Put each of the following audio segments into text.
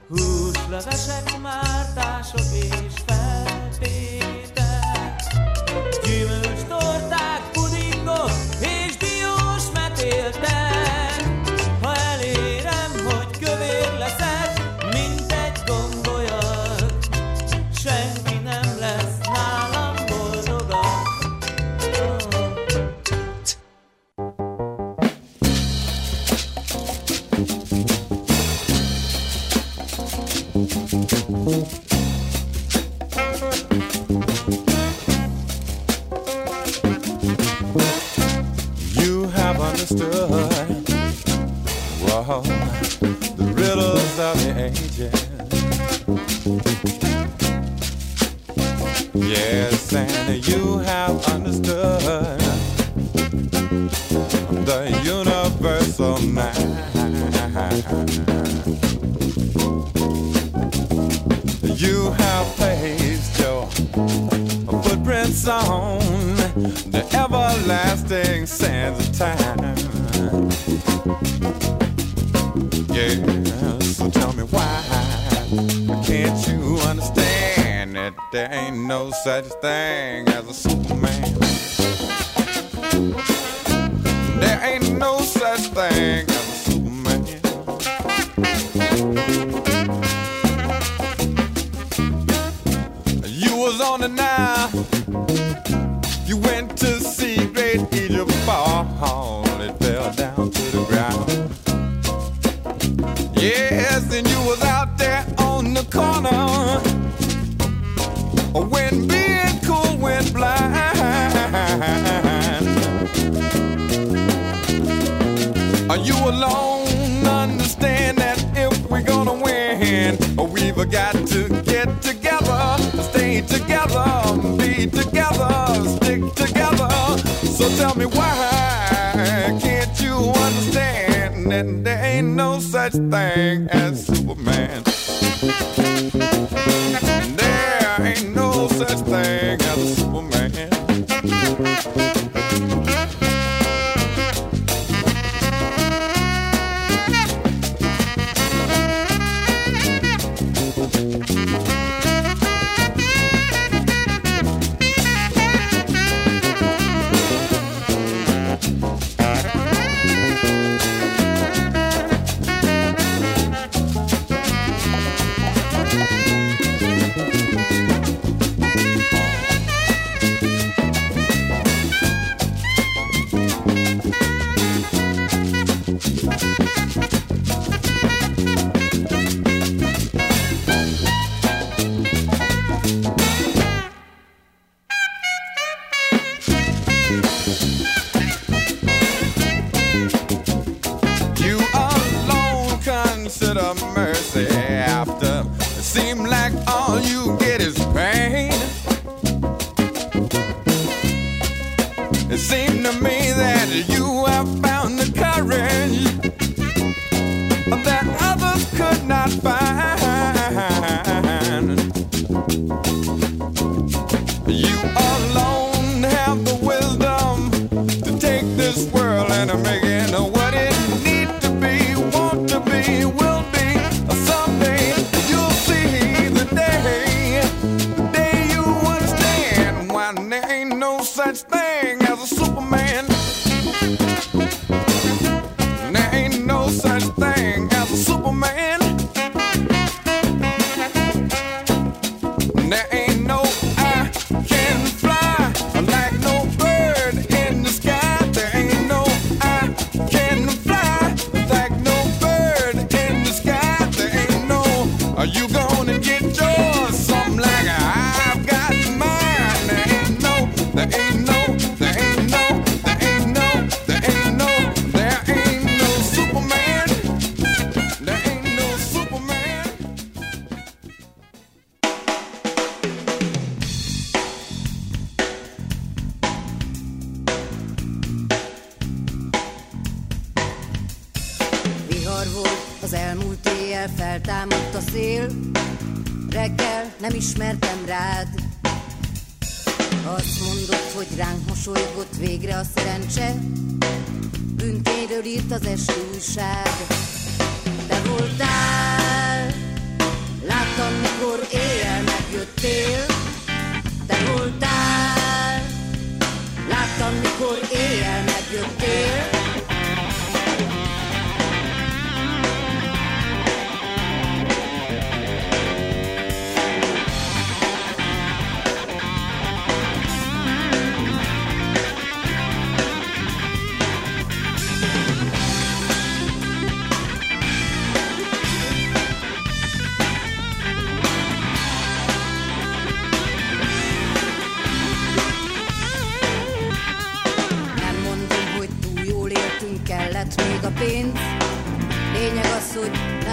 Húslevesek, mártások és feltétek, gyümölcs torták, pudingok és diós metéltek. Ha elérem, hogy kövér leszek, mint egy gombolyag, senki nem lesz nálam boldogabb. You have understood, whoa, the riddles of the ages. Yes, and you have understood the universal mind. You have placed your footprints on the everlasting sands of time. Yeah, so tell me why can't you understand that there ain't no such thing as a Superman? There ain't no such thing as a Superman. You was on the Nile, you went to see great Egypt fall, it fell down to the ground. Yes, and you was out there on the corner when being cool went blind. You alone understand that if we're gonna win, we've got to get together, stay together, be together, stick together. So tell me why can't you understand that there ain't no such thing as Superman? There ain't no such thing as a Superman. Mercy after it seemed like all you get is pain. It seemed to me that you have found the courage that others could not find. You alone have the wisdom to take this world and make it what it needs to be, want to be, will be. Someday you'll see the day you understand why there ain't no such thing as a Superman. There ain't no such thing as a Superman. There ain't no I can fly like no bird in the sky. There ain't no I can fly like no bird in the sky. There ain't no are you gonna get yours? Something like I've got mine. There ain't no, there ain't no, there ain't no, there ain't no, there ain't no, there ain't no Superman. There ain't no Superman. Vihar volt az elmúlt éjjel, feltámadt a szél. Reggel nem ismertem rád. Azt mondod, hogy ránk mosolygott végre a szerencse. Bűntényről írt az esti újság. Te voltál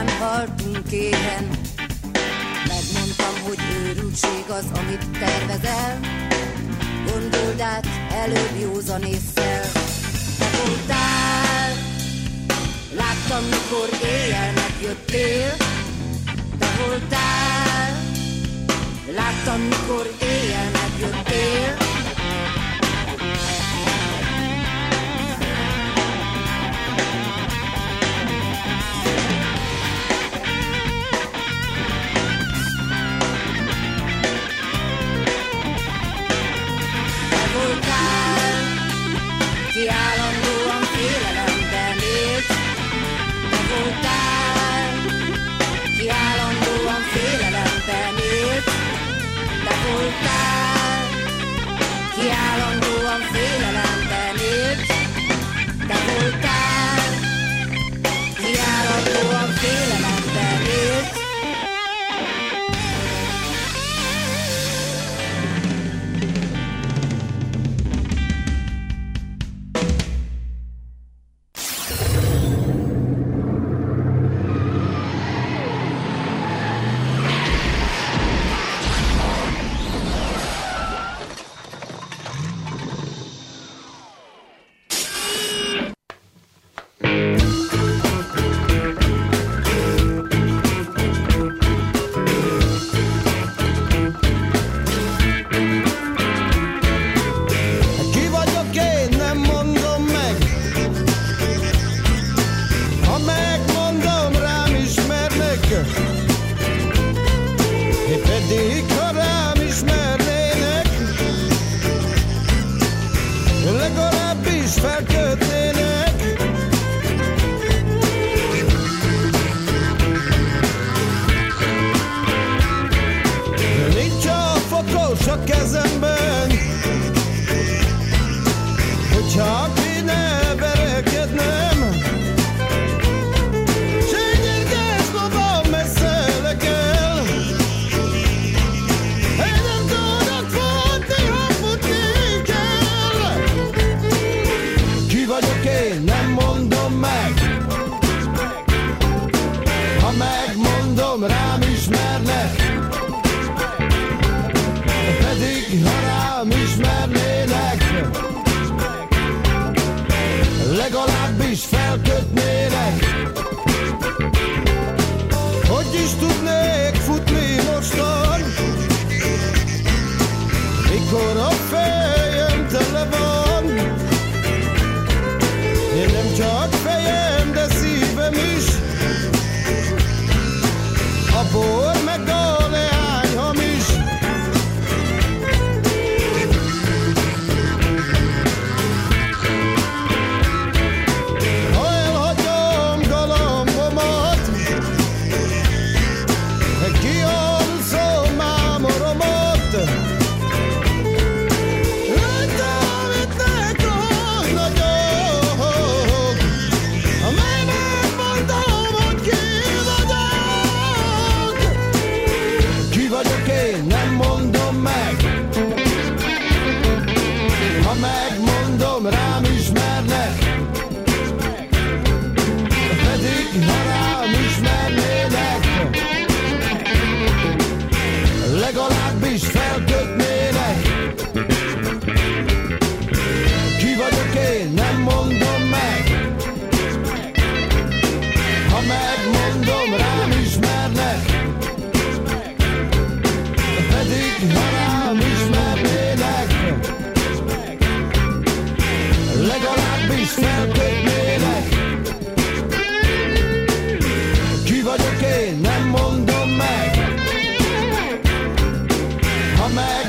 után haltunk éhen. Megmondtam, hogy őrültség az, amit tervezel. Gondold át előbb józan ésszel. Te voltál, láttam, mikor éjjel megjöttél. Te voltál, láttam, mikor éjjel megjöttél. Ki állandóan félelemben élt. Te voltál, ki állandóan félelemben élt. Te voltál, ki állandóan félelemben élt. Te voltál, ki állandóan félelemben élt. Ki vagyok én, nem mondom meg. Ha meg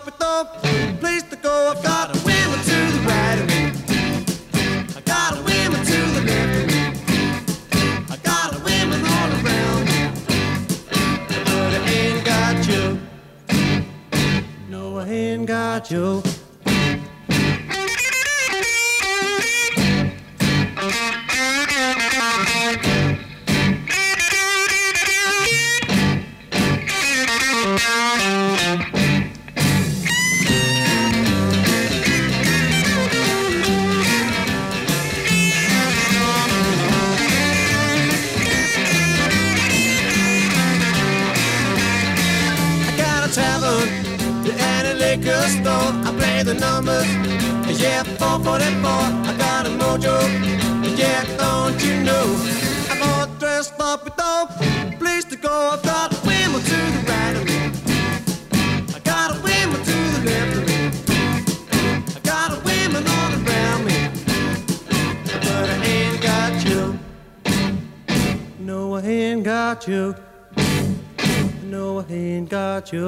stop at no place to go. I've got a women to the right of me. I got a women to the left of me. I got a women all around me. But I ain't got you. No, I ain't got you. I play the numbers, yeah, 444. I got a mojo, yeah, don't you know? I'm all dressed up with no place to go. I've got a women to the right of me. I got a women to the left of me. I got a women all around me. But I ain't got you. No, I ain't got you. No, I ain't got you.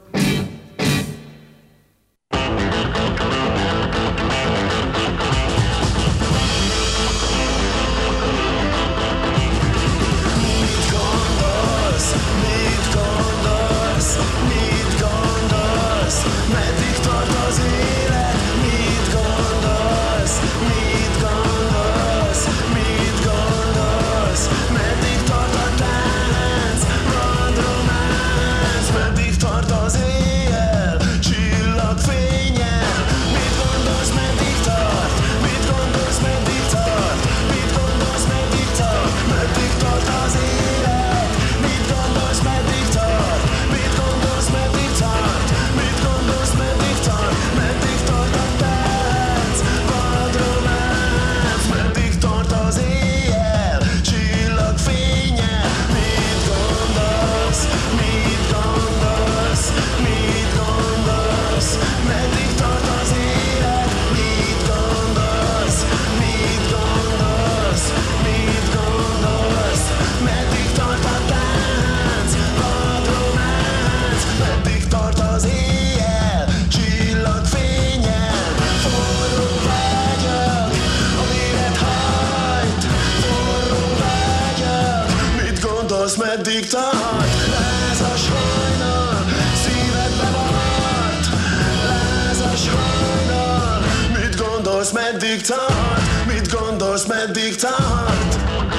Meddig tart, lázas hajnal, szívedbe maradt. Lázas hajnal, mit gondolsz, meddig tart? Mit gondolsz, meddig tart?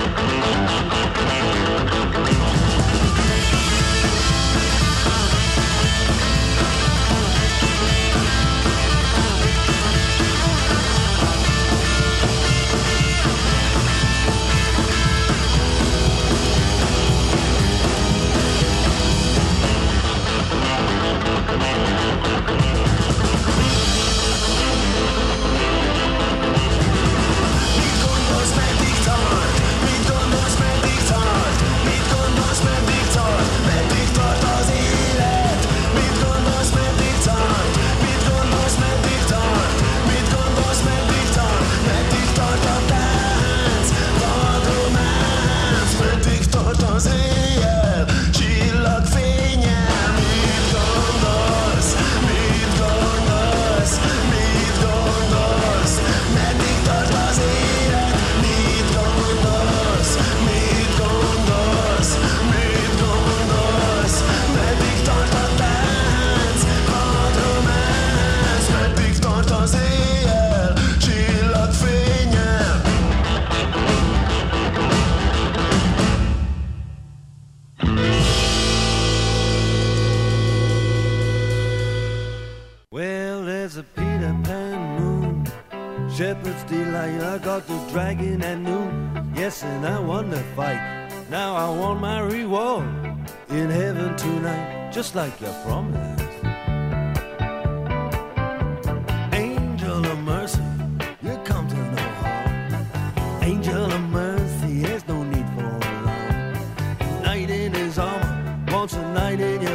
Shepherd's delight, I got the dragon at noon. Yes, and I won the fight. Now I want my reward in heaven tonight, just like you promised. Angel of mercy, you come to no harm. Angel of mercy, there's no need for alarm. Knight in his armor, wants a knight in your